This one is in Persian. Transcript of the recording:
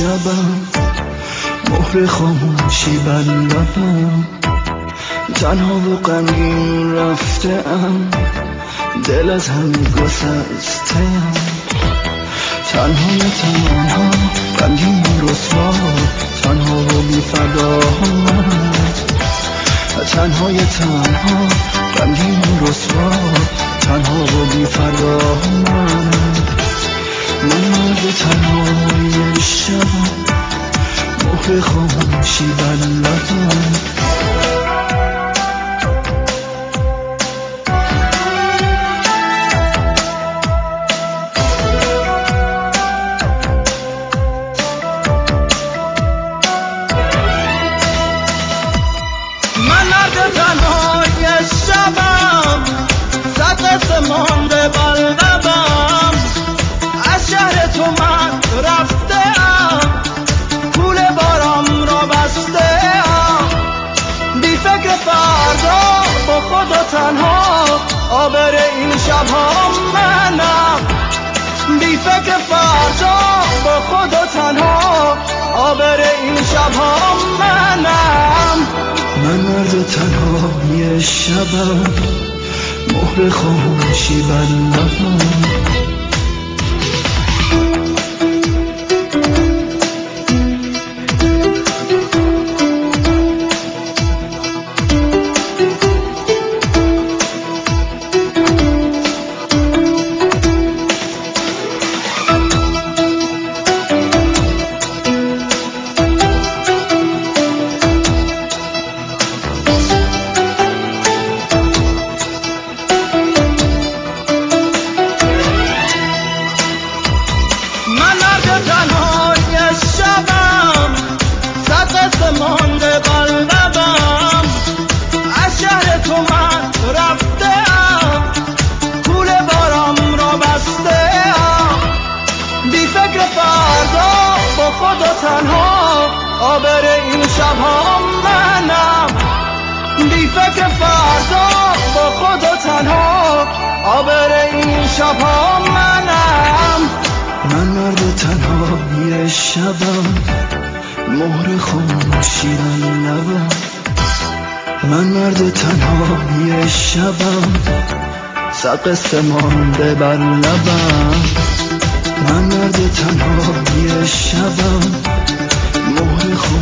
شبم، مهر خاموشی بر لبم، تنها و غمگین رفته‌ام، دل از همه گسسته‌ام، تنها غمگین و رسوا، تنها و بی فدا من، تنها غمگین و رسوا، تنها و بی فدا من مرد تنهای شبم، مهر خاموشی بر لبم. من مرد تنهای شبم، صد مانده بر لبم، از شهر تو من رفته‌ام، پول بارم را بسته‌ام، بی فکر فردا با خود و تنها، آبر این شبها منم، بی فکر فردا با خود و تنها، آبر این شبها منم. من مرد تنهای شبم، مهر خاموشی بر لبم. من مرد تنهای شبم، صد مانده بر لبم، از شهر تو من رفته‌ام، پول بارم را بسته‌ام، بی فکر فردا با خود و تنها، آبر این شبها منم، بی فکر فردا با خود و تنها، آبر این شبها منم. من مرد تنهای شبم، مهر خاموشی بر لبم. من مرد تنهای شبم، صد مانده بر لبم. من مرد تنهای شبم، مهر خاموشی